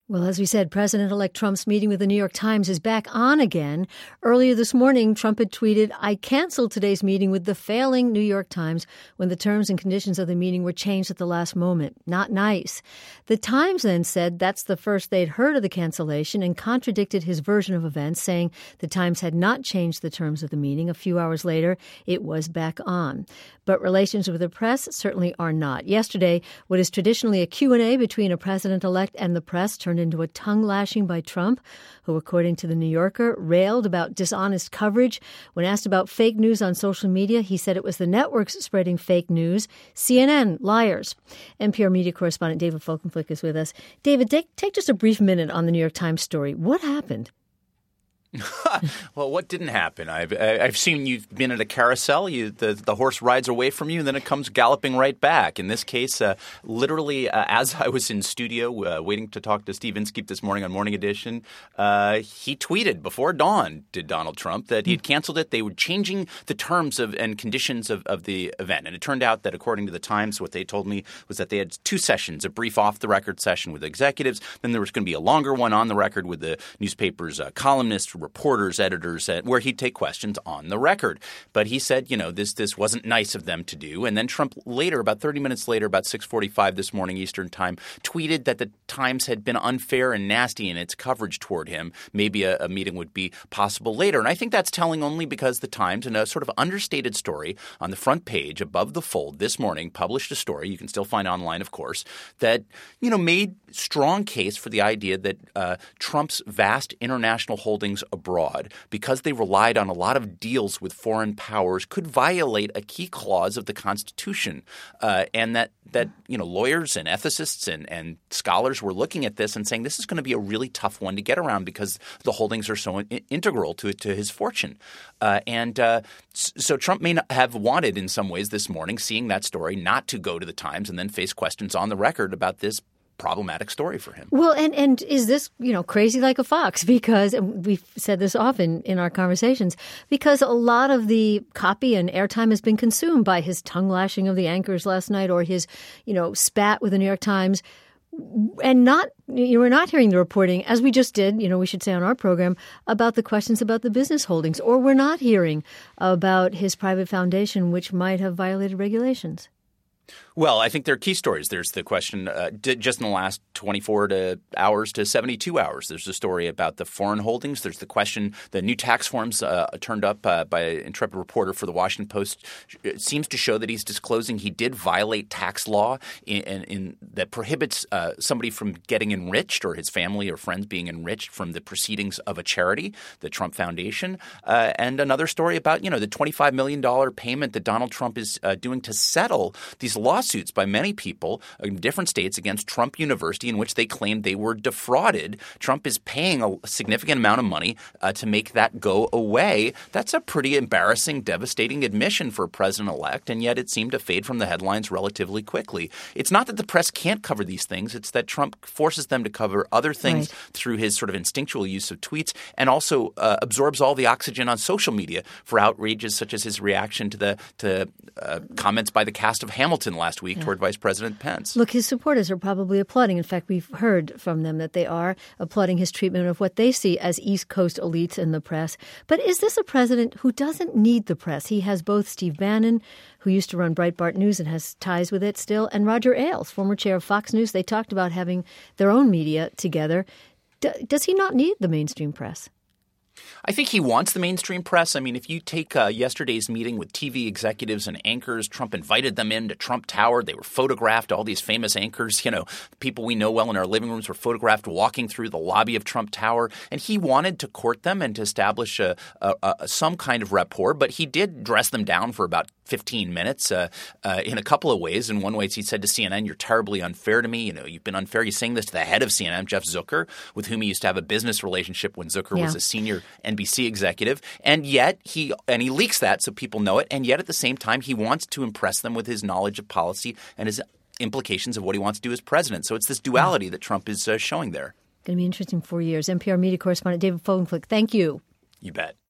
Well, as we said, President-elect Trump's meeting with the New York Times is back on again. Earlier this morning, Trump had tweeted, "I canceled today's meeting with the failing New York Times when the terms and conditions of the meeting were changed at the last moment. Not nice." The Times then said that's the first they'd heard of the cancellation and contradicted his version of events, saying the Times had not changed the terms of the meeting. A few hours later, it was back on. But relations with the press certainly are not. Yesterday, what is traditionally a Q&A between a president-elect and the press turned into a tongue-lashing by Trump, who, according to The New Yorker, railed about dishonest coverage. When asked about fake news on social media, he said it was the networks spreading fake news. CNN, liars. NPR media correspondent David Folkenflik is with us. David, take just a brief minute on the New York Times story. What happened? Well, what didn't happen? I've seen you've been at a carousel. The horse rides away from you, and then it comes galloping right back. In this case, literally, as I was in studio waiting to talk to Steve Inskeep this morning on Morning Edition, he tweeted before dawn, did Donald Trump, that he had canceled it. They were changing the terms and conditions of the event. And it turned out that, according to the Times, what they told me was that they had two sessions, a brief off-the-record session with executives. Then there was going to be a longer one on the record with the newspaper's columnists, reporters, editors, where he'd take questions on the record. But he said, this wasn't nice of them to do. And then Trump later, about 30 minutes later, about 6:45 this morning Eastern time, tweeted that the Times had been unfair and nasty in its coverage toward him. Maybe a meeting would be possible later. And I think that's telling only because the Times, in a sort of understated story on the front page above the fold this morning, published a story you can still find online, of course, that, made strong case for the idea that Trump's vast international holdings abroad, because they relied on a lot of deals with foreign powers, could violate a key clause of the Constitution, and that lawyers and ethicists and scholars were looking at this and saying this is going to be a really tough one to get around because the holdings are so integral to his fortune. So Trump may not have wanted in some ways this morning, seeing that story, not to go to the Times and then face questions on the record about this problematic story for him. Well, and is this, crazy like a fox? Because we've said this often in our conversations, because a lot of the copy and airtime has been consumed by his tongue lashing of the anchors last night or his, spat with the New York Times. And we're not hearing the reporting, as we just did, we should say on our program, about the questions about the business holdings, or we're not hearing about his private foundation, which might have violated regulations. Well, I think there are key stories. There's the question just in the last 24 hours to 72 hours. There's a story about the foreign holdings. There's the question, the new tax forms turned up by an intrepid reporter for the Washington Post. It seems to show that he's disclosing he did violate tax law in that prohibits somebody from getting enriched or his family or friends being enriched from the proceedings of a charity, the Trump Foundation. And another story about, the $25 million payment that Donald Trump is doing to settle these lawsuits by many people in different states against Trump University in which they claimed they were defrauded. Trump is paying a significant amount of money to make that go away. That's a pretty embarrassing, devastating admission for a president-elect, and yet it seemed to fade from the headlines relatively quickly. It's not that the press can't cover these things. It's that Trump forces them to cover other things through his sort of instinctual use of tweets and also absorbs all the oxygen on social media for outrages such as his reaction to comments by the cast of Hamilton last week toward Vice President Pence. Look, his supporters are probably applauding. In fact, we've heard from them that they are applauding his treatment of what they see as East Coast elites in the press. But is this a president who doesn't need the press? He has both Steve Bannon, who used to run Breitbart News and has ties with it still, and Roger Ailes, former chair of Fox News. They talked about having their own media together. Does he not need the mainstream press? I think he wants the mainstream press. I mean, if you take yesterday's meeting with TV executives and anchors, Trump invited them into Trump Tower. They were photographed. All these famous anchors, people we know well in our living rooms were photographed walking through the lobby of Trump Tower. And he wanted to court them and to establish some kind of rapport. But he did dress them down for about 15 minutes in a couple of ways. In one way, he said to CNN, "You're terribly unfair to me. You've been unfair." He's saying this to the head of CNN, Jeff Zucker, with whom he used to have a business relationship when Zucker was a senior NBC executive. And yet he leaks that so people know it. And yet at the same time, he wants to impress them with his knowledge of policy and his implications of what he wants to do as president. So it's this duality that Trump is showing there. Going to be interesting 4 years. NPR media correspondent David Folkenflik, thank you. You bet.